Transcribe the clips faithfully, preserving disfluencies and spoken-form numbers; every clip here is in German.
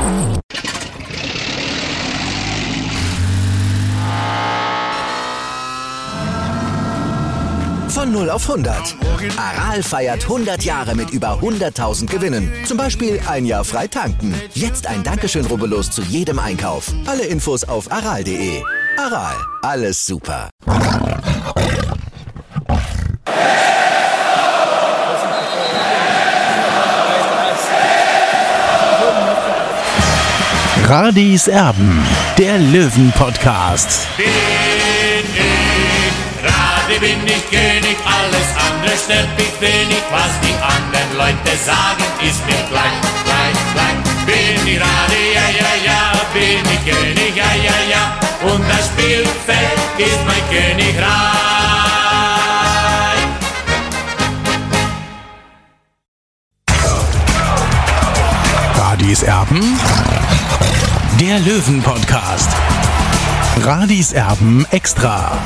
Von null auf hundert. Aral feiert hundert Jahre mit über hunderttausend Gewinnen. Zum Beispiel ein Jahr frei tanken. Jetzt ein Dankeschön, rubbellos zu jedem Einkauf. Alle Infos auf aral punkt de. Aral, alles super. Radis Erben, der Löwen-Podcast. Bin ich Radi, bin ich König, alles andere stört mich wenig. Was die anderen Leute sagen, ist mir gleich, gleich, gleich. Bin ich Radi, ja, ja, ja, bin ich König, ja, ja, ja. Und das Spielfeld ist mein Königreich. Radis Erben, der Löwen-Podcast. Radis Erben extra.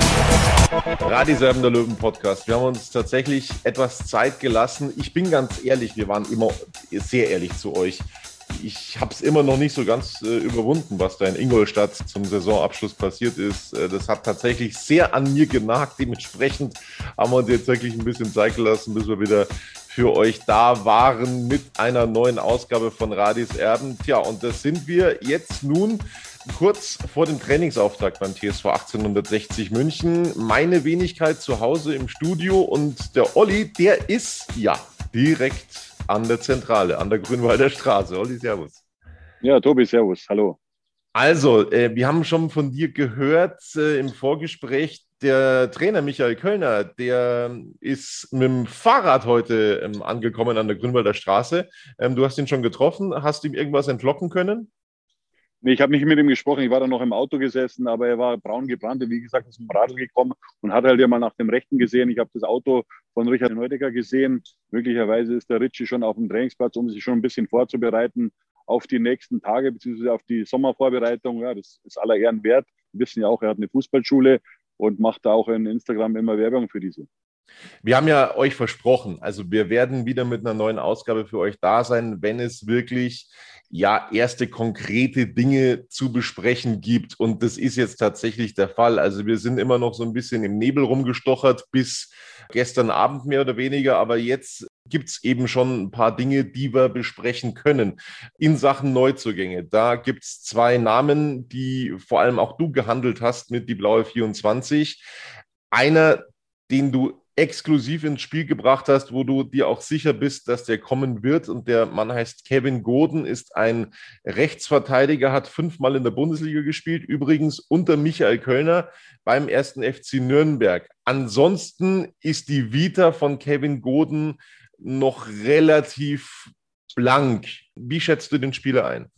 Radis Erben, der Löwen-Podcast. Wir haben uns tatsächlich etwas Zeit gelassen. Ich bin ganz ehrlich, wir waren immer sehr ehrlich zu euch. Ich habe es immer noch nicht so ganz äh, überwunden, was da in Ingolstadt zum Saisonabschluss passiert ist. Äh, das hat tatsächlich sehr an mir genagt. Dementsprechend haben wir uns jetzt wirklich ein bisschen Zeit gelassen, bis wir wieder für euch da waren mit einer neuen Ausgabe von Radis Erben. Tja, und das sind wir jetzt nun kurz vor dem Trainingsauftakt beim T S V achtzehnhundertsechzig München. Meine Wenigkeit zu Hause im Studio und der Olli, der ist ja direkt an der Zentrale, an der Grünwalder Straße. Olli, servus. Ja, Tobi, servus, hallo. Also, äh, wir haben schon von dir gehört äh, im Vorgespräch, der Trainer Michael Kölner, der ist mit dem Fahrrad heute ähm, angekommen an der Grünwalder Straße. Ähm, du hast ihn schon getroffen. Hast du ihm irgendwas entlocken können? Nee, ich habe nicht mit ihm gesprochen. Ich war da noch im Auto gesessen, aber er war braun gebrannt und wie gesagt, ist zum Radl gekommen und hat halt ja mal nach dem Rechten gesehen. Ich habe das Auto von Richard Neudecker gesehen. Möglicherweise ist der Ritchie schon auf dem Trainingsplatz, um sich schon ein bisschen vorzubereiten auf die nächsten Tage beziehungsweise auf die Sommervorbereitung. Ja, das ist aller Ehren wert. Wir wissen ja auch, er hat eine Fußballschule und macht da auch in Instagram immer Werbung für diese. Wir haben ja euch versprochen, also wir werden wieder mit einer neuen Ausgabe für euch da sein, wenn es wirklich ja erste konkrete Dinge zu besprechen gibt. Und das ist jetzt tatsächlich der Fall. Also wir sind immer noch so ein bisschen im Nebel rumgestochert bis gestern Abend mehr oder weniger. Aber jetzt gibt es eben schon ein paar Dinge, die wir besprechen können. In Sachen Neuzugänge, da gibt es zwei Namen, die vor allem auch du gehandelt hast mit die Blaue vierundzwanzig. Einer, den du exklusiv ins Spiel gebracht hast, wo du dir auch sicher bist, dass der kommen wird. Und der Mann heißt Kevin Goden, ist ein Rechtsverteidiger, hat fünfmal in der Bundesliga gespielt, übrigens unter Michael Kölner beim ersten F C Nürnberg. Ansonsten ist die Vita von Kevin Goden noch relativ blank. Wie schätzt du den Spieler ein?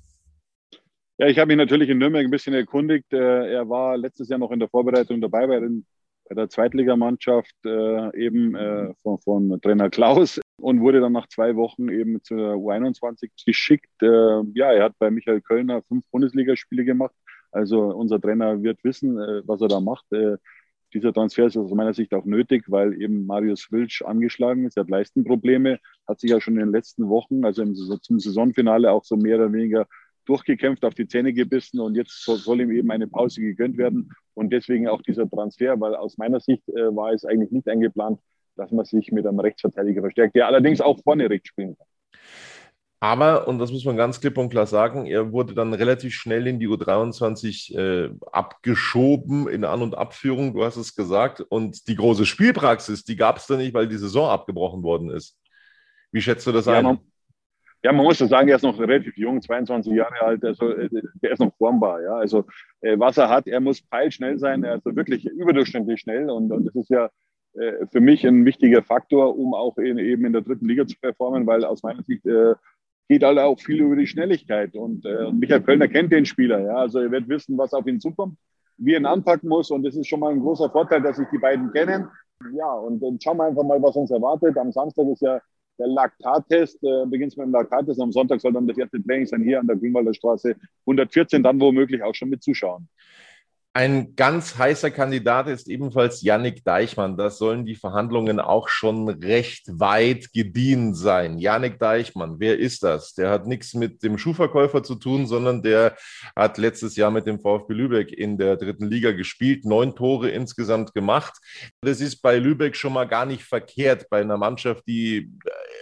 Ja, ich habe mich natürlich in Nürnberg ein bisschen erkundigt. Er war letztes Jahr noch in der Vorbereitung dabei bei den bei der Zweitligamannschaft äh, eben äh, von, von Trainer Klaus und wurde dann nach zwei Wochen eben zur U einundzwanzig geschickt. Äh, ja, er hat bei Michael Kölner fünf Bundesligaspiele gemacht. Also unser Trainer wird wissen, äh, was er da macht. Äh, dieser Transfer ist aus meiner Sicht auch nötig, weil eben Marius Wilsch angeschlagen ist. Er hat Leistenprobleme, hat sich ja schon in den letzten Wochen, also im, zum Saisonfinale auch so mehr oder weniger durchgekämpft, auf die Zähne gebissen und jetzt soll, soll ihm eben eine Pause gegönnt werden und deswegen auch dieser Transfer, weil aus meiner Sicht äh, war es eigentlich nicht eingeplant, dass man sich mit einem Rechtsverteidiger verstärkt, der allerdings auch vorne rechts spielen kann. Aber, und das muss man ganz klipp und klar sagen, er wurde dann relativ schnell in die U dreiundzwanzig äh, abgeschoben in An- und Abführung, du hast es gesagt, und die große Spielpraxis, die gab es da nicht, weil die Saison abgebrochen worden ist. Wie schätzt du das ja, ein? Man, Ja, man muss ja sagen, er ist noch relativ jung, zweiundzwanzig Jahre alt, also der ist noch formbar. Ja, also äh, was er hat, er muss peilschnell sein, er ist wirklich überdurchschnittlich schnell und, und das ist ja äh, für mich ein wichtiger Faktor, um auch in, eben in der dritten Liga zu performen, weil aus meiner Sicht äh, geht halt auch viel über die Schnelligkeit und äh, Michael Kölner kennt den Spieler, ja, also er wird wissen, was auf ihn zukommt, wie er ihn anpacken muss und das ist schon mal ein großer Vorteil, dass sich die beiden kennen. Ja, und dann schauen wir einfach mal, was uns erwartet. Am Samstag ist ja der Laktattest, äh, beginnt mit dem Laktattest. Am Sonntag soll dann das erste Training sein hier an der Grünwalder Straße hundertvierzehn, dann womöglich auch schon mit Zuschauern. Ein ganz heißer Kandidat ist ebenfalls Yannick Deichmann. Da sollen die Verhandlungen auch schon recht weit gediehen sein. Yannick Deichmann, wer ist das? Der hat nichts mit dem Schuhverkäufer zu tun, sondern der hat letztes Jahr mit dem VfB Lübeck in der dritten Liga gespielt, neun Tore insgesamt gemacht. Das ist bei Lübeck schon mal gar nicht verkehrt, bei einer Mannschaft, die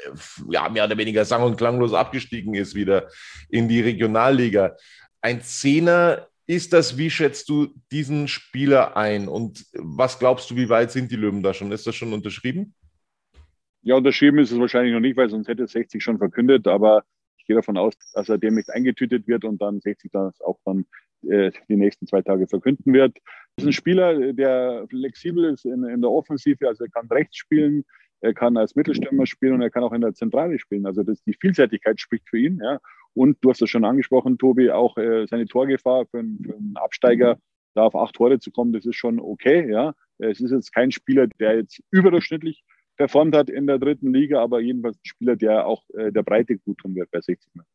ja mehr oder weniger sang- und klanglos abgestiegen ist wieder in die Regionalliga. Ein Zehner. Ist das, wie schätzt du diesen Spieler ein und was glaubst du, wie weit sind die Löwen da schon? Ist das schon unterschrieben? Ja, unterschrieben ist es wahrscheinlich noch nicht, weil sonst hätte sechzig schon verkündet, aber ich gehe davon aus, dass er demnächst eingetütet wird und dann sechzig das auch dann äh, die nächsten zwei Tage verkünden wird. Das ist ein Spieler, der flexibel ist in, in der Offensive, also er kann rechts spielen, er kann als Mittelstürmer spielen und er kann auch in der Zentrale spielen. Also das, die Vielseitigkeit spricht für ihn, ja. Und du hast das schon angesprochen, Tobi, auch äh, seine Torgefahr für, für einen Absteiger, da auf acht Tore zu kommen, das ist schon okay. Ja, es ist jetzt kein Spieler, der jetzt überdurchschnittlich performt hat in der dritten Liga, aber jedenfalls ein Spieler, der auch äh, der Breite gut tun wird bei sechzig Mann.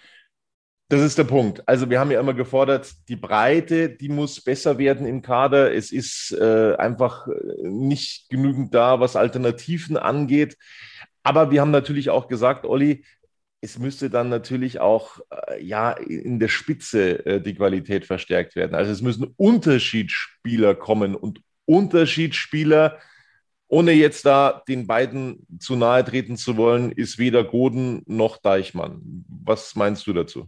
Das ist der Punkt. Also wir haben ja immer gefordert, die Breite, die muss besser werden im Kader. Es ist äh, einfach nicht genügend da, was Alternativen angeht. Aber wir haben natürlich auch gesagt, Olli, es müsste dann natürlich auch äh, ja, in der Spitze äh, die Qualität verstärkt werden. Also es müssen Unterschiedsspieler kommen und Unterschiedsspieler, ohne jetzt da den beiden zu nahe treten zu wollen, ist weder Goden noch Deichmann. Was meinst du dazu?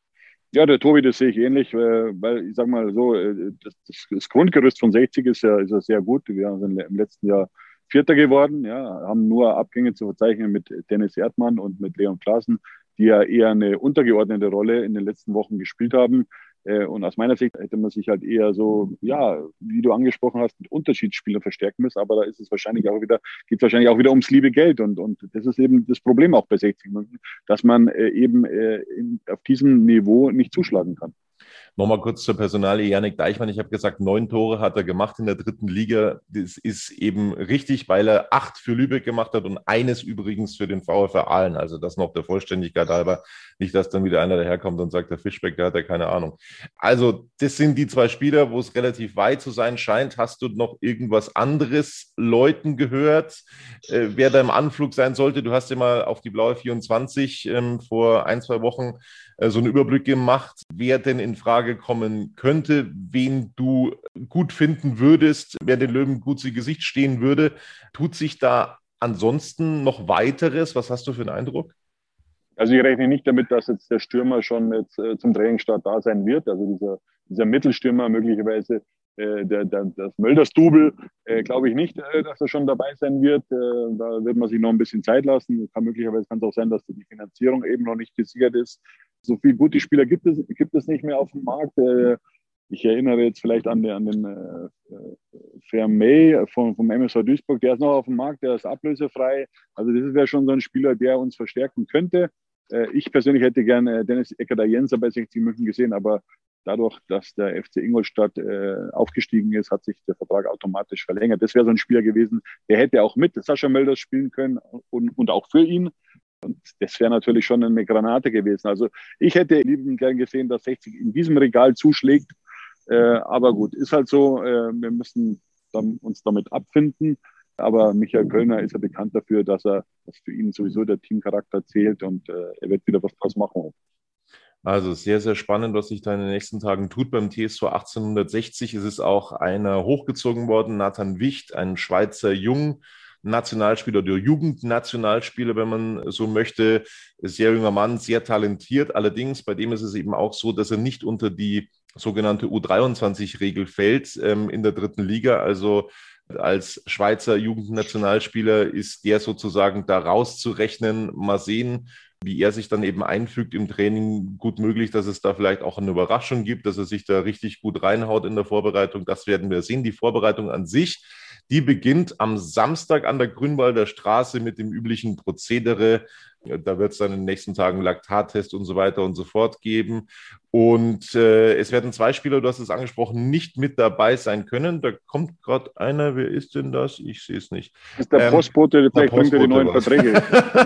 Ja, der Tobi, das sehe ich ähnlich, weil ich sage mal so, das, das Grundgerüst von sechzig ist ja, ist ja sehr gut. Wir sind im letzten Jahr Vierter geworden, ja, haben nur Abgänge zu verzeichnen mit Dennis Erdmann und mit Leon Klaassen, die ja eher eine untergeordnete Rolle in den letzten Wochen gespielt haben. Und aus meiner Sicht hätte man sich halt eher so, ja, wie du angesprochen hast, mit Unterschiedsspielern verstärken müssen. Aber da ist es wahrscheinlich auch wieder, geht es wahrscheinlich auch wieder ums liebe Geld. Und, und das ist eben das Problem auch bei sechzig München, dass man eben in, auf diesem Niveau nicht zuschlagen kann. Nochmal kurz zur Personalie Yannick Deichmann. Ich habe gesagt, neun Tore hat er gemacht in der dritten Liga. Das ist eben richtig, weil er acht für Lübeck gemacht hat und eines übrigens für den VfR Aalen. Also das noch der Vollständigkeit halber. Nicht, dass dann wieder einer daherkommt und sagt, der Fischbeck, der hat ja keine Ahnung. Also das sind die zwei Spieler, wo es relativ weit zu sein scheint. Hast du noch irgendwas anderes Leuten gehört, äh, wer da im Anflug sein sollte? Du hast ja mal auf die Blaue vierundzwanzig ähm, vor ein, zwei Wochen äh, so einen Überblick gemacht, wer denn in Frage kommen könnte, wen du gut finden würdest, wer den Löwen gut zu Gesicht stehen würde. Tut sich da ansonsten noch weiteres? Was hast du für einen Eindruck? Also ich rechne nicht damit, dass jetzt der Stürmer schon jetzt äh, zum Trainingsstart da sein wird. Also dieser, dieser Mittelstürmer möglicherweise, äh, der, der, das Mölders-Double, äh, glaube ich nicht, äh, dass er schon dabei sein wird. Äh, da wird man sich noch ein bisschen Zeit lassen. Kann möglicherweise kann es auch sein, dass die Finanzierung eben noch nicht gesichert ist. So viele gute Spieler gibt es, gibt es nicht mehr auf dem Markt. Äh, ich erinnere jetzt vielleicht an den, an den äh, Vermey vom, vom M S V Duisburg. Der ist noch auf dem Markt, der ist ablösefrei. Also das wäre schon so ein Spieler, der uns verstärken könnte. Ich persönlich hätte gerne Dennis Eckert-Jenser bei sechzig München gesehen, aber dadurch, dass der F C Ingolstadt äh, aufgestiegen ist, hat sich der Vertrag automatisch verlängert. Das wäre so ein Spieler gewesen, der hätte auch mit Sascha Mölders spielen können und, und auch für ihn. Und das wäre natürlich schon eine Granate gewesen. Also ich hätte liebend gern gesehen, dass sechzig in diesem Regal zuschlägt. Äh, aber gut, ist halt so. Äh, wir müssen dann uns damit abfinden. Aber Michael Kölner ist ja bekannt dafür, dass er, dass für ihn sowieso der Teamcharakter zählt und äh, er wird wieder was draus machen. Also sehr, sehr spannend, was sich da in den nächsten Tagen tut beim T S V achtzehnhundertsechzig. Es ist auch einer hochgezogen worden, Nathan Wicht, ein Schweizer Jung, Nationalspieler oder Jugendnationalspieler, wenn man so möchte. Sehr junger Mann, sehr talentiert. Allerdings, bei dem ist es eben auch so, dass er nicht unter die sogenannte U dreiundzwanzig-Regel fällt ähm, in der dritten Liga. Also als Schweizer Jugendnationalspieler ist der sozusagen da rauszurechnen. Mal sehen, wie er sich dann eben einfügt im Training. Gut möglich, dass es da vielleicht auch eine Überraschung gibt, dass er sich da richtig gut reinhaut in der Vorbereitung. Das werden wir sehen. Die Vorbereitung an sich, die beginnt am Samstag an der Grünwalder Straße mit dem üblichen Prozedere. Da wird es dann in den nächsten Tagen Laktattest und so weiter und so fort geben. Und äh, es werden zwei Spieler, du hast es angesprochen, nicht mit dabei sein können. Da kommt gerade einer, wer ist denn das? Ich sehe es nicht. Das ist der ähm, Postbote, vielleicht bringt er die neuen was. Verträge.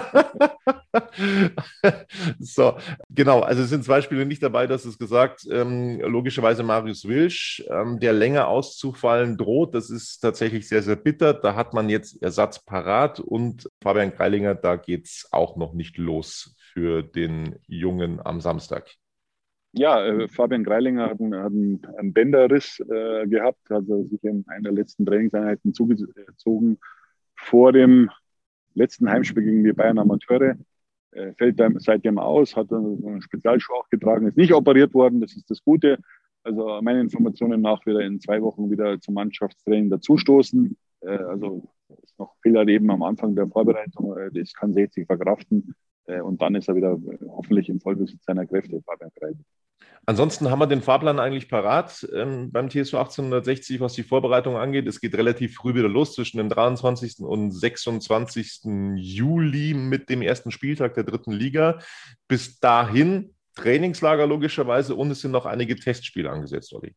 So, genau, also es sind zwei Spieler nicht dabei, das ist gesagt. Ähm, logischerweise Marius Wilsch, ähm, der länger auszufallen droht. Das ist tatsächlich sehr, sehr bitter. Da hat man jetzt Ersatz parat und Fabian Greilinger, da geht es auch noch nicht los für den Jungen am Samstag. Ja, äh, Fabian Greilinger hat einen, hat einen, einen Bänderriss äh, gehabt, also sich in einer der letzten Trainingseinheiten zugezogen vor dem letzten Heimspiel gegen die Bayern Amateure. Äh, fällt dann seitdem aus, hat einen Spezialschuh auch getragen, ist nicht operiert worden, das ist das Gute. Also meinen Informationen nach wird er in zwei Wochen wieder zum Mannschaftstraining dazustoßen. Äh, also ist noch Fehler eben am Anfang der Vorbereitung, äh, das kann sechzig verkraften. Und dann ist er wieder hoffentlich im Vollbesitz seiner Kräfte, Fabian Greilinger. Ansonsten haben wir den Fahrplan eigentlich parat ähm, beim T S V achtzehnhundertsechzig, was die Vorbereitung angeht. Es geht relativ früh wieder los, zwischen dem dreiundzwanzigsten und sechsundzwanzigsten Juli mit dem ersten Spieltag der dritten Liga. Bis dahin Trainingslager logischerweise und es sind noch einige Testspiele angesetzt, Olli.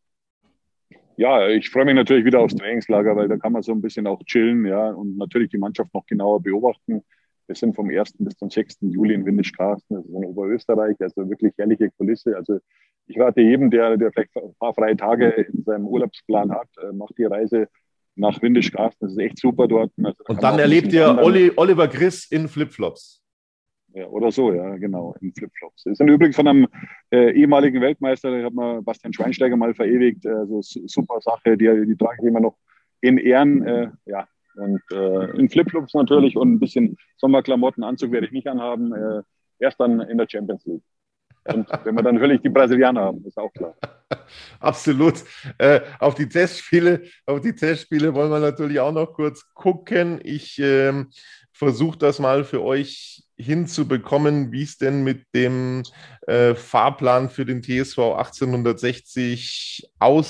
Ja, ich freue mich natürlich wieder aufs Trainingslager, weil da kann man so ein bisschen auch chillen, ja, und natürlich die Mannschaft noch genauer beobachten. Wir sind vom ersten bis zum sechsten Juli in Windisch-Garsten, das ist in Oberösterreich, also wirklich herrliche Kulisse. Also ich rate jedem, der, der vielleicht ein paar freie Tage in seinem Urlaubsplan hat, macht die Reise nach Windisch-Garsten, das ist echt super dort. Also da und dann erlebt ihr Olli, Oliver Griss in Flipflops. Ja, oder so, ja, genau, in Flipflops. Das ist übrigens von einem äh, ehemaligen Weltmeister, der hat mal Bastian Schweinsteiger mal verewigt, also super Sache, die, die trage ich immer noch in Ehren, äh, ja. Und äh, in Flipflops natürlich und ein bisschen Sommerklamotten, Anzug werde ich nicht anhaben. Äh, erst dann in der Champions League. Und wenn wir dann natürlich die Brasilianer haben, ist auch klar. Absolut. Äh, auf die Testspiele, auf die Testspiele wollen wir natürlich auch noch kurz gucken. Ich äh, versuche das mal für euch hinzubekommen, wie es denn mit dem äh, Fahrplan für den T S V achtzehnhundertsechzig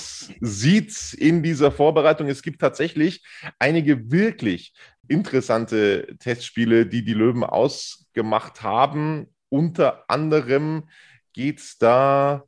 aussieht in dieser Vorbereitung. Es gibt tatsächlich einige wirklich interessante Testspiele, die die Löwen ausgemacht haben. Unter anderem geht es da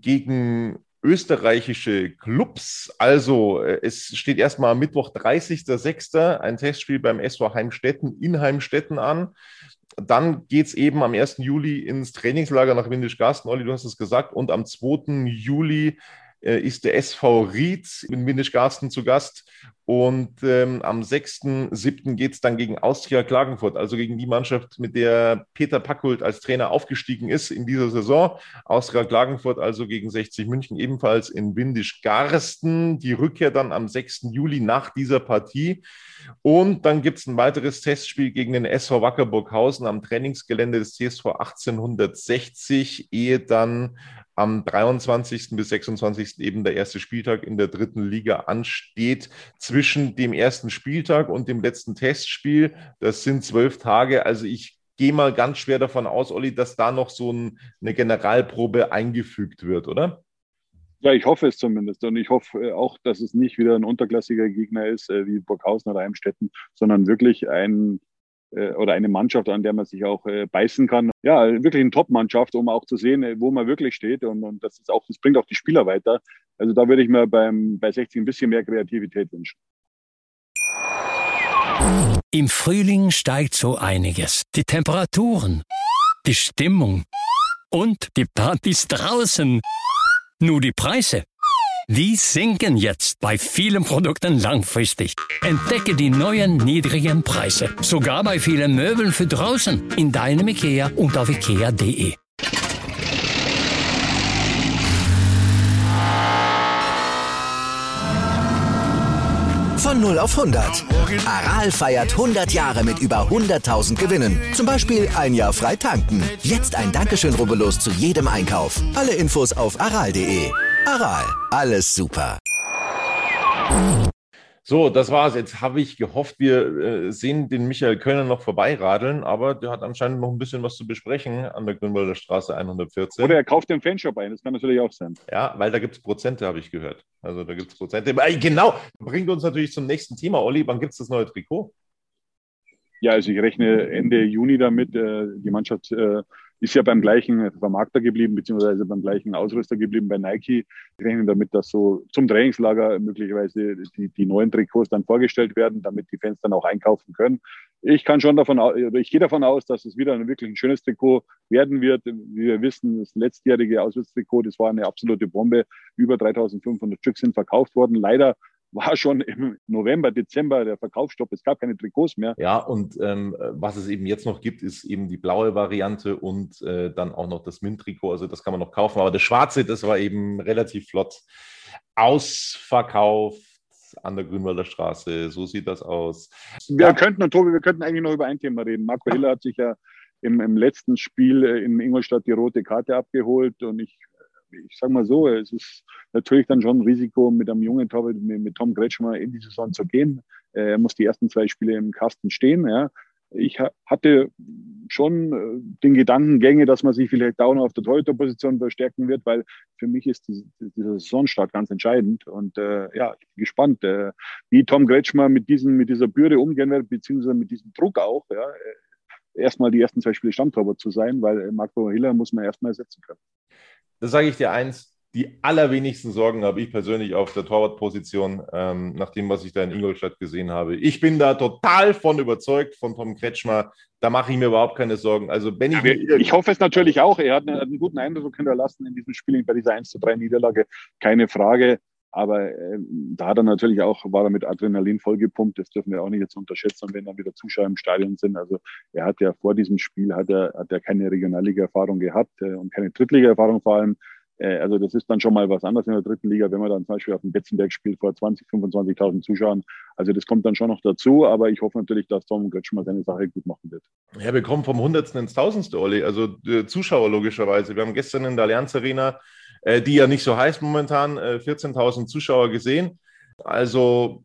gegen österreichische Clubs. Also es steht erstmal am Mittwoch, dreißigster sechster ein Testspiel beim S V Heimstetten in Heimstetten an. Dann geht es eben am ersten Juli ins Trainingslager nach Windisch-Garsten. Olli, du hast es gesagt. Und am zweiten Juli äh, ist der S V Ried in Windisch-Garsten zu Gast. Und ähm, am sechsten siebten geht es dann gegen Austria Klagenfurt, also gegen die Mannschaft, mit der Peter Packhult als Trainer aufgestiegen ist in dieser Saison. Austria Klagenfurt also gegen sechzig München ebenfalls in Windisch-Garsten. Die Rückkehr dann am sechsten Juli nach dieser Partie. Und dann gibt es ein weiteres Testspiel gegen den S V Wacker Burghausen am Trainingsgelände des T S V achtzehnhundertsechzig, ehe dann am dreiundzwanzigsten bis sechsundzwanzigsten eben der erste Spieltag in der dritten Liga ansteht. Zwischen dem ersten Spieltag und dem letzten Testspiel, das sind zwölf Tage. Also ich gehe mal ganz schwer davon aus, Olli, dass da noch so ein, eine Generalprobe eingefügt wird, oder? Ja, ich hoffe es zumindest. Und ich hoffe auch, dass es nicht wieder ein unterklassiger Gegner ist, äh, wie Burghausen oder Heimstetten, sondern wirklich ein äh, oder eine Mannschaft, an der man sich auch äh, beißen kann. Ja, wirklich eine Top-Mannschaft, um auch zu sehen, wo man wirklich steht. Und, und das ist auch, das bringt auch die Spieler weiter. Also da würde ich mir beim, bei sechzig ein bisschen mehr Kreativität wünschen. Im Frühling steigt so einiges. Die Temperaturen, die Stimmung und die Partys draußen. Nur die Preise, die sinken jetzt bei vielen Produkten langfristig. Entdecke die neuen niedrigen Preise, sogar bei vielen Möbeln für draußen, in deinem IKEA und auf ikea punkt de. Von null auf hundert. Aral feiert hundert Jahre mit über hunderttausend Gewinnen. Zum Beispiel ein Jahr frei tanken. Jetzt ein Dankeschön, rubbellos zu jedem Einkauf. Alle Infos auf aral punkt de. Aral, alles super. So, das war's. Jetzt habe ich gehofft, wir äh, sehen den Michael Kölner noch vorbeiradeln, aber der hat anscheinend noch ein bisschen was zu besprechen an der Grünwalder Straße hundertvierzehn. Oder er kauft den Fanshop ein, das kann natürlich auch sein. Ja, weil da gibt es Prozente, habe ich gehört. Also da gibt es Prozente. Genau, bringt uns natürlich zum nächsten Thema. Olli, wann gibt es das neue Trikot? Ja, also ich rechne Ende Juni damit. Die Mannschaft ist ja beim gleichen Vermarkter geblieben, beziehungsweise beim gleichen Ausrüster geblieben bei Nike. Wir rechnen damit, dass so zum Trainingslager möglicherweise die, die neuen Trikots dann vorgestellt werden, damit die Fans dann auch einkaufen können. Ich kann schon davon aus, oder ich gehe davon aus, dass es wieder ein wirklich ein schönes Trikot werden wird. Wie wir wissen, das letztjährige Auswärtstrikot, das war eine absolute Bombe. Über dreitausendfünfhundert Stück sind verkauft worden. Leider war schon im November, Dezember der Verkaufsstopp. Es gab keine Trikots mehr. Ja, und ähm, was es eben jetzt noch gibt, ist eben die blaue Variante und äh, dann auch noch das Mint-Trikot. Also das kann man noch kaufen. Aber das schwarze, das war eben relativ flott ausverkauft an der Grünwalder Straße. So sieht das aus. Wir ja. könnten, und Tobi, wir könnten eigentlich noch über ein Thema reden. Marco Hiller hat sich ja im, im letzten Spiel in Ingolstadt die rote Karte abgeholt und ich Ich sage mal so, es ist natürlich dann schon ein Risiko, mit einem jungen Torwart, mit, mit Tom Kretschmer in die Saison zu gehen. Er muss die ersten zwei Spiele im Kasten stehen. Ja. Ich ha- hatte schon den Gedankengänge, dass man sich vielleicht auch noch auf der Torhüterposition verstärken wird, weil für mich ist die, dieser Saisonstart ganz entscheidend. Und äh, ja, ich bin gespannt, äh, wie Tom Kretschmer mit, diesen, mit dieser Bürde umgehen wird, beziehungsweise mit diesem Druck auch. Ja. Erstmal die ersten zwei Spiele Stammtorwart zu sein, weil Marco Hiller muss man erstmal ersetzen können. Das sage ich dir eins, die allerwenigsten Sorgen habe ich persönlich auf der Torwartposition, ähm, nach dem, was ich da in Ingolstadt gesehen habe. Ich bin da total von überzeugt, von Tom Kretschmer. Da mache ich mir überhaupt keine Sorgen. Also wenn ich, ja, ich hoffe es natürlich auch. Er hat einen, einen guten Eindruck hinterlassen in diesem Spiel bei dieser eins zu drei Niederlage. Keine Frage. Aber äh, da hat er natürlich auch, war er mit Adrenalin vollgepumpt. Das dürfen wir auch nicht jetzt unterschätzen, wenn dann wieder Zuschauer im Stadion sind. Also er hat ja vor diesem Spiel hat er, hat er keine Regionalliga-Erfahrung gehabt äh, und keine Drittliga-Erfahrung vor allem. Äh, also das ist dann schon mal was anderes in der dritten Liga, wenn man dann zum Beispiel auf dem Betzenberg spielt vor zwanzig, fünfundzwanzigtausend Zuschauern. Also das kommt dann schon noch dazu. Aber ich hoffe natürlich, dass Tom Kretschmer seine Sache gut machen wird. Ja, wir kommen vom Hundertsten ins Tausendste, Olli. Also äh, Zuschauer logischerweise. Wir haben gestern in der Allianz Arena, die ja nicht so heiß momentan, vierzehntausend Zuschauer gesehen. Also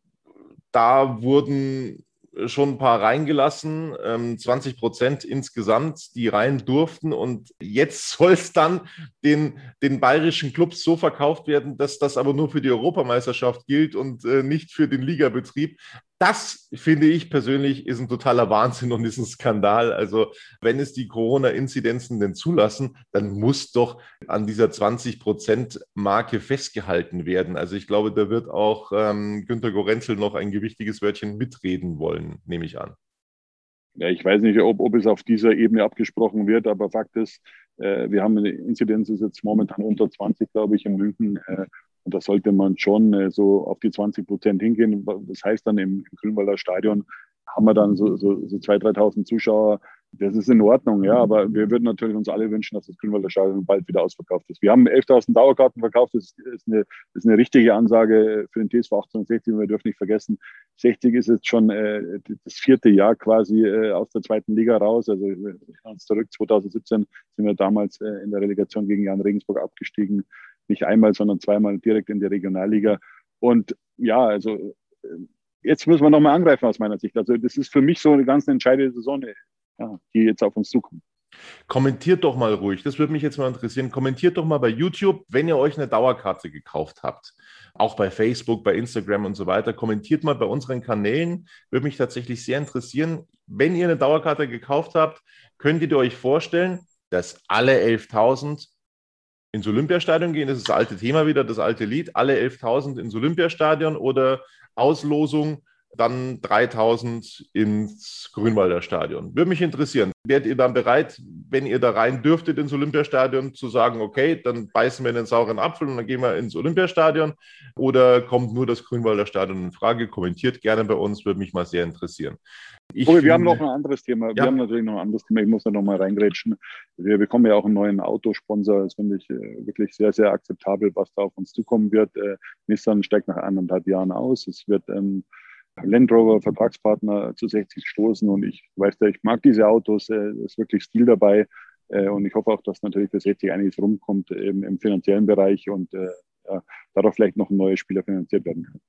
da wurden schon ein paar reingelassen, zwanzig Prozent insgesamt, die rein durften. Und jetzt soll es dann den, den bayerischen Clubs so verkauft werden, dass das aber nur für die Europameisterschaft gilt und nicht für den Ligabetrieb. Das, finde ich persönlich, ist ein totaler Wahnsinn und ist ein Skandal. Also wenn es die Corona-Inzidenzen denn zulassen, dann muss doch an dieser zwanzig Prozent-Marke festgehalten werden. Also ich glaube, da wird auch ähm, Günter Gorenzel noch ein gewichtiges Wörtchen mitreden wollen, nehme ich an. Ja, ich weiß nicht, ob, ob es auf dieser Ebene abgesprochen wird, aber Fakt ist, äh, wir haben eine Inzidenz, ist jetzt momentan unter zwanzig, glaube ich, in München. Äh, Und da sollte man schon äh, so auf die zwanzig Prozent hingehen. Das heißt dann im, im Grünwalder Stadion haben wir dann so, so, so zweitausend, dreitausend Zuschauer. Das ist in Ordnung, ja. Aber wir würden natürlich uns alle wünschen, dass das Grünwalder Stadion bald wieder ausverkauft ist. Wir haben elftausend Dauerkarten verkauft. Das ist eine, das ist eine richtige Ansage für den T S V achtzehnhundertsechzig. Wir dürfen nicht vergessen, sechzig ist jetzt schon äh, das vierte Jahr quasi äh, aus der zweiten Liga raus. Also wir erinnern uns zurück, zweitausendsiebzehn sind wir damals äh, in der Relegation gegen Jan Regensburg abgestiegen. Nicht einmal, sondern zweimal direkt in die Regionalliga. Und ja, also jetzt müssen wir nochmal angreifen aus meiner Sicht. Also das ist für mich so eine ganz entscheidende Saison, ja, die jetzt auf uns zukommt. Kommentiert doch mal ruhig, das würde mich jetzt mal interessieren. Kommentiert doch mal bei YouTube, wenn ihr euch eine Dauerkarte gekauft habt. Auch bei Facebook, bei Instagram und so weiter. Kommentiert mal bei unseren Kanälen. Würde mich tatsächlich sehr interessieren. Wenn ihr eine Dauerkarte gekauft habt, könnt ihr euch vorstellen, dass alle elftausend ins Olympiastadion gehen, das ist das alte Thema wieder, das alte Lied, alle elftausend ins Olympiastadion oder Auslosung, dann dreitausend ins Grünwalder Stadion. Würde mich interessieren. Wärt ihr dann bereit, wenn ihr da rein dürftet ins Olympiastadion, zu sagen, okay, dann beißen wir in den sauren Apfel und dann gehen wir ins Olympiastadion? Oder kommt nur das Grünwalder Stadion in Frage? Kommentiert gerne bei uns, würde mich mal sehr interessieren. Ich Tobi, wir finde, haben noch ein anderes Thema. Ja. Wir haben natürlich noch ein anderes Thema. Ich muss da noch mal reingrätschen. Wir bekommen ja auch einen neuen Autosponsor. Das finde ich äh, wirklich sehr, sehr akzeptabel, was da auf uns zukommen wird. Äh, Nissan steigt nach eineinhalb Jahren aus. Es wird ähm, Land Rover Vertragspartner zu sechzig stoßen und ich weiß ja, ich mag diese Autos. Äh, es ist wirklich Stil dabei. Äh, und ich hoffe auch, dass natürlich für sechzig einiges rumkommt eben im finanziellen Bereich und äh, ja, darauf vielleicht noch ein neuer Spieler finanziert werden kann.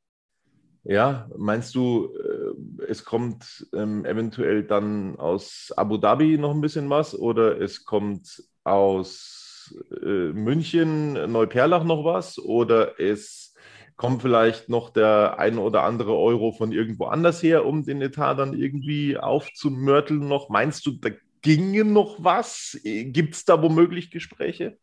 Ja, meinst du, es kommt ähm, eventuell dann aus Abu Dhabi noch ein bisschen was oder es kommt aus äh, München, Neuperlach noch was oder es kommt vielleicht noch der ein oder andere Euro von irgendwo anders her, um den Etat dann irgendwie aufzumörteln noch? Meinst du, da ginge noch was? Gibt es da womöglich Gespräche?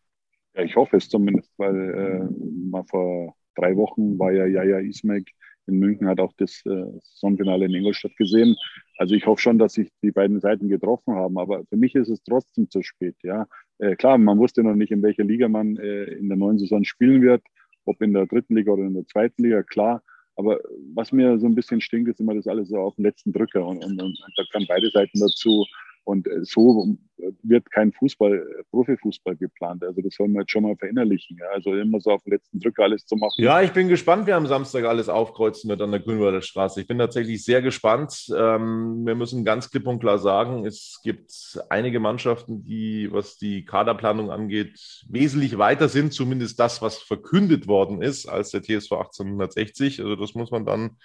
Ja, ich hoffe es zumindest, weil äh, mal vor drei Wochen war ja Yahya Ismail in München, hat auch das äh, Saisonfinale in Ingolstadt gesehen. Also ich hoffe schon, dass sich die beiden Seiten getroffen haben, aber für mich ist es trotzdem zu spät. Ja, äh, klar, man wusste noch nicht, in welcher Liga man äh, in der neuen Saison spielen wird, ob in der dritten Liga oder in der zweiten Liga, klar. Aber was mir so ein bisschen stinkt, ist immer das alles so auf den letzten Drücker und, und, und da kann beide Seiten dazu. Und so wird kein Fußball, Profifußball geplant. Also das soll man jetzt schon mal verinnerlichen. Ja? Also immer so auf den letzten Drücker alles zu machen. Ja, ich bin gespannt, wer am Samstag alles aufkreuzen wird an der Grünwalder Straße. Ich bin tatsächlich sehr gespannt. Ähm, wir müssen ganz klipp und klar sagen, es gibt einige Mannschaften, die, was die Kaderplanung angeht, wesentlich weiter sind, zumindest das, was verkündet worden ist, als der T S V achtzehnhundertsechzig. Also das muss man dann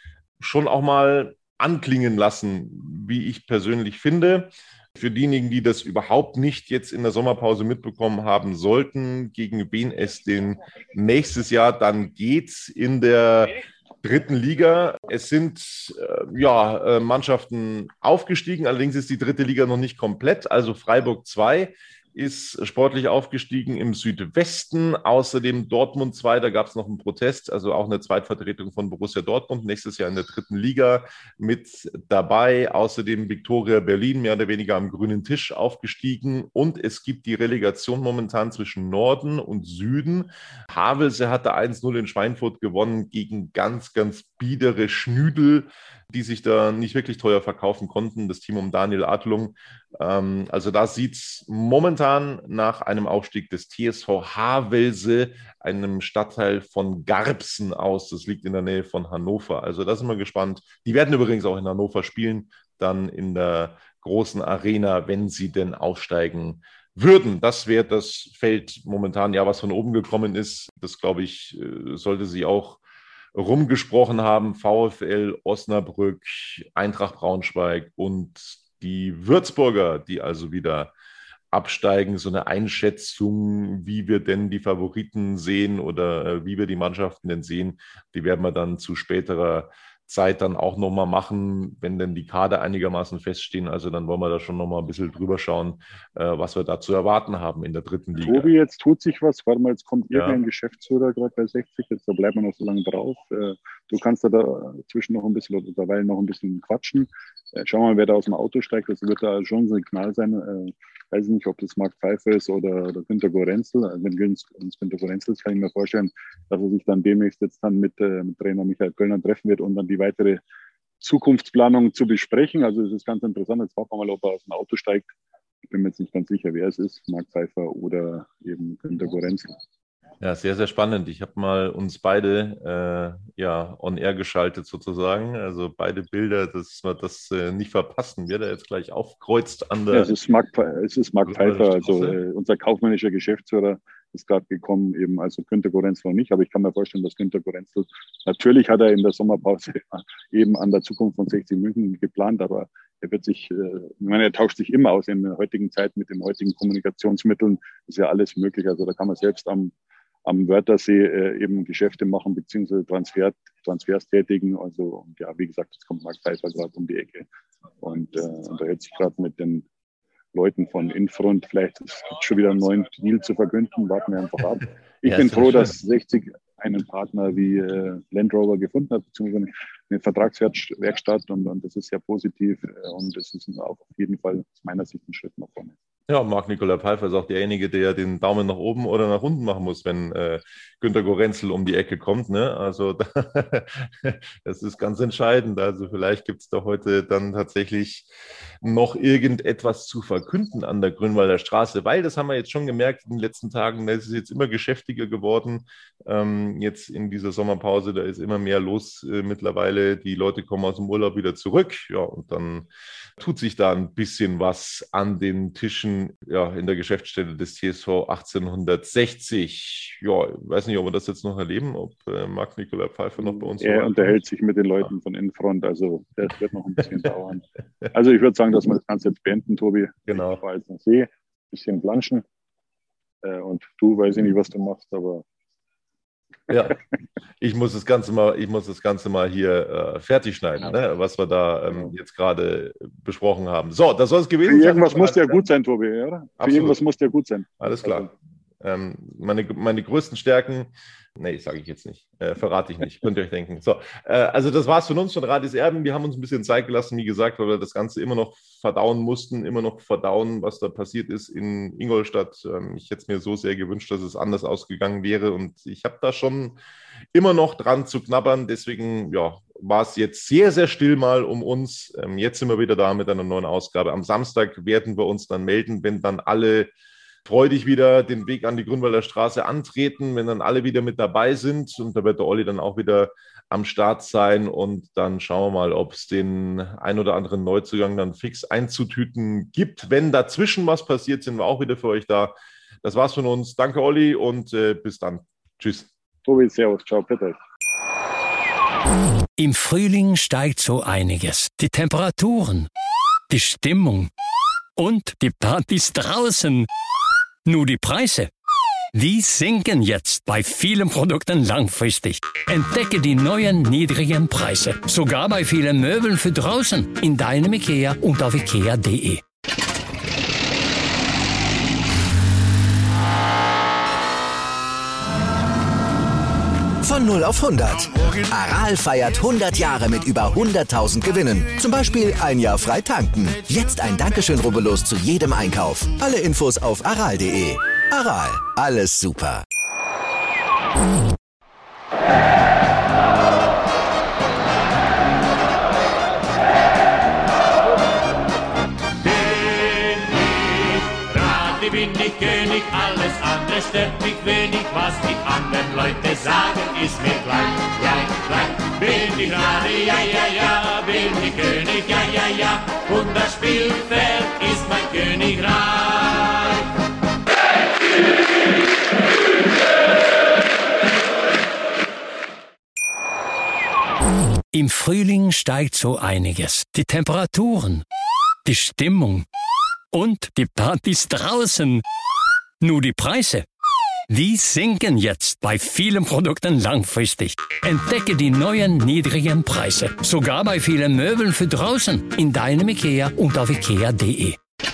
schon auch mal anklingen lassen, wie ich persönlich finde. Für diejenigen, die das überhaupt nicht jetzt in der Sommerpause mitbekommen haben sollten, gegen wen es denn nächstes Jahr dann geht in der dritten Liga. Es sind äh, ja, äh, Mannschaften aufgestiegen, allerdings ist die dritte Liga noch nicht komplett. Also Freiburg zwei ist sportlich aufgestiegen im Südwesten, außerdem Dortmund zwei, da gab es noch einen Protest, also auch eine Zweitvertretung von Borussia Dortmund, nächstes Jahr in der dritten Liga mit dabei, außerdem Viktoria Berlin, mehr oder weniger am grünen Tisch aufgestiegen und es gibt die Relegation momentan zwischen Norden und Süden. Havelse hatte eins null in Schweinfurt gewonnen gegen ganz, ganz biedere Schnüdel, die sich da nicht wirklich teuer verkaufen konnten, das Team um Daniel Adlung. Ähm, also da sieht es momentan nach einem Aufstieg des T S V Havelse, einem Stadtteil von Garbsen aus. Das liegt in der Nähe von Hannover. Also da sind wir gespannt. Die werden übrigens auch in Hannover spielen, dann in der großen Arena, wenn sie denn aufsteigen würden. Das wäre das Feld momentan, ja, was von oben gekommen ist. Das, glaube ich, sollte sie auch rumgesprochen haben. VfL Osnabrück, Eintracht Braunschweig und die Würzburger, die also wieder absteigen. So eine Einschätzung, wie wir denn die Favoriten sehen oder äh, wie wir die Mannschaften denn sehen, die werden wir dann zu späterer Zeit dann auch nochmal machen, wenn denn die Kader einigermaßen feststehen. Also dann wollen wir da schon nochmal ein bisschen drüber schauen, äh, was wir da zu erwarten haben in der dritten Liga. Tobi, jetzt tut sich was. Warte mal, jetzt kommt irgendein Ja. Geschäftsführer gerade bei sechzig. Jetzt da bleiben wir noch so lange drauf. Äh, du kannst da dazwischen noch ein bisschen oder derweil noch ein bisschen quatschen. Äh, schauen wir mal, wer da aus dem Auto steigt. Das wird da schon ein Signal sein. Äh, weiß ich nicht, ob das Marc Pfeiffer ist oder, oder Günter Gorenzel. Also wenn es Günter Gorenzel ist, kann ich mir vorstellen, dass er sich dann demnächst jetzt dann mit, äh, mit Trainer Michael Kölner treffen wird, um dann die weitere Zukunftsplanung zu besprechen. Also es ist ganz interessant. Jetzt warten wir mal, ob er aus dem Auto steigt. Ich bin mir jetzt nicht ganz sicher, wer es ist, Marc Pfeiffer oder eben Günter Gorenzel. Ja, sehr, sehr spannend. Ich habe mal uns beide äh, ja, on air geschaltet sozusagen. Also beide Bilder, dass wir das äh, nicht verpassen. Wer da jetzt gleich aufkreuzt an der... Ja, es ist Marc, es ist Marc Pfeiffer, also äh, unser kaufmännischer Geschäftsführer ist gerade gekommen, eben also Günter Gorenzel noch nicht, aber ich kann mir vorstellen, dass Günter Gorenzel, natürlich hat er in der Sommerpause eben an der Zukunft von sechzig München geplant, aber er wird sich, äh, ich meine, er tauscht sich immer aus in der heutigen Zeit mit den heutigen Kommunikationsmitteln, ist ja alles möglich, also da kann man selbst am am Wörthersee äh, eben Geschäfte machen beziehungsweise Transfer, Transfers tätigen. Also und ja, wie gesagt, jetzt kommt Marc Pfeiffer gerade um die Ecke und äh, unterhält sich gerade mit den Leuten von Infront. Vielleicht ist es schon wieder einen neuen Deal zu verkünden. Warten wir einfach ab. Ich Ja, bin ist froh, schön. dass sechzig einen Partner wie äh, Land Rover gefunden hat, beziehungsweise eine Vertragswerkstatt und, und das ist sehr positiv äh, und das ist auch auf jeden Fall aus meiner Sicht ein Schritt nach vorne. Ja, Marc-Nicolas Pfeiffer ist auch derjenige, der den Daumen nach oben oder nach unten machen muss, wenn äh, Günter Gorenzel um die Ecke kommt. Ne? Also das ist ganz entscheidend. Also vielleicht gibt es da heute dann tatsächlich noch irgendetwas zu verkünden an der Grünwalder Straße, weil das haben wir jetzt schon gemerkt in den letzten Tagen, das ist jetzt immer geschäftiger geworden. Ähm, jetzt in dieser Sommerpause, da ist immer mehr los äh, mittlerweile. Die Leute kommen aus dem Urlaub wieder zurück. Ja, und dann tut sich da ein bisschen was an den Tischen ja, in der Geschäftsstelle des T S V achtzehnhundertsechzig. Ja, ich weiß nicht, ob wir das jetzt noch erleben, ob äh, Marc-Nicolas Pfeiffer noch bei uns Er war. unterhält sich mit den Leuten von Infront, also das wird noch ein bisschen dauern. Also ich würde sagen, dass wir das Ganze jetzt beenden, Tobi. Genau. Ich fahre jetzt nach See, ein bisschen planschen. Äh, und du, weiß ich nicht, was du machst, aber Ja, ich muss das Ganze mal, ich muss das Ganze mal hier äh, fertig schneiden, ne? Was wir da ähm, jetzt gerade besprochen haben. So, das soll es gewesen sein. Für irgendwas muss ja gut sein, Tobi, oder? Für Absolut. irgendwas muss der gut sein. Alles klar. Ähm, meine, meine größten Stärken, nee, sage ich jetzt nicht, äh, verrate ich nicht, könnt ihr euch denken. So, äh, also das war's von uns, von Radis Erben. Wir haben uns ein bisschen Zeit gelassen, wie gesagt, weil wir das Ganze immer noch verdauen mussten, immer noch verdauen, was da passiert ist in Ingolstadt. Ähm, ich hätte es mir so sehr gewünscht, dass es anders ausgegangen wäre und ich habe da schon immer noch dran zu knabbern. Deswegen, ja, war es jetzt sehr, sehr still mal um uns. Ähm, jetzt sind wir wieder da mit einer neuen Ausgabe. Am Samstag werden wir uns dann melden, wenn dann alle freudig wieder den Weg an die Grünwalder Straße antreten, wenn dann alle wieder mit dabei sind. Und da wird der Olli dann auch wieder am Start sein. Und dann schauen wir mal, ob es den ein oder anderen Neuzugang dann fix einzutüten gibt. Wenn dazwischen was passiert, sind wir auch wieder für euch da. Das war's von uns. Danke, Olli, und äh, bis dann. Tschüss. Tobi, servus. Ciao, bitte. Im Frühling steigt so einiges. Die Temperaturen, die Stimmung und die Partys draußen. Nur die Preise, die sinken jetzt bei vielen Produkten langfristig. Entdecke die neuen niedrigen Preise, sogar bei vielen Möbeln für draußen, in deinem IKEA und auf ikea punkt de. Von null auf hundert. Aral feiert hundert Jahre mit über hunderttausend Gewinnen. Zum Beispiel ein Jahr frei tanken. Jetzt ein Dankeschön, rubbellos zu jedem Einkauf. Alle Infos auf aral punkt de. Aral, alles super. Bin ich König, alles andere stört mich wenig, was die anderen Leute sagen, ist mir gleich, gleich, gleich. Bin ich gerade, ja, ja, ja, bin ich König, ja, ja, ja, und das Spielfeld ist mein Königreich. Im Frühling steigt so einiges. Die Temperaturen, die Stimmung und die Partys draußen. Nur die Preise, die sinken jetzt bei vielen Produkten langfristig. Entdecke die neuen niedrigen Preise, sogar bei vielen Möbeln für draußen, in deinem IKEA und auf ikea punkt de.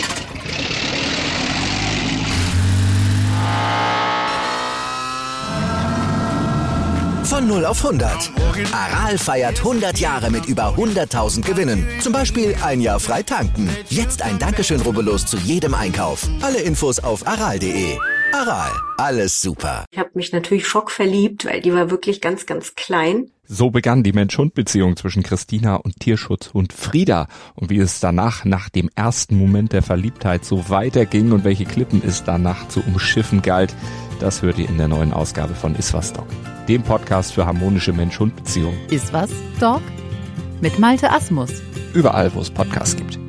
Von null auf hundert. Aral feiert hundert Jahre mit über hunderttausend Gewinnen. Zum Beispiel ein Jahr frei tanken. Jetzt ein Dankeschön, rubbellos zu jedem Einkauf. Alle Infos auf aral punkt de. Aral, alles super. Ich habe mich natürlich schockverliebt, weil die war wirklich ganz, ganz klein. So begann die Mensch-Hund-Beziehung zwischen Christina und Tierschutzhund Frieda. Und wie es danach, nach dem ersten Moment der Verliebtheit, so weiterging und welche Klippen es danach zu umschiffen galt, das hört ihr in der neuen Ausgabe von Iswas Dog, dem Podcast für harmonische Mensch-Hund-Beziehungen. Iswas Dog? Mit Malte Asmus. Überall, wo es Podcasts gibt.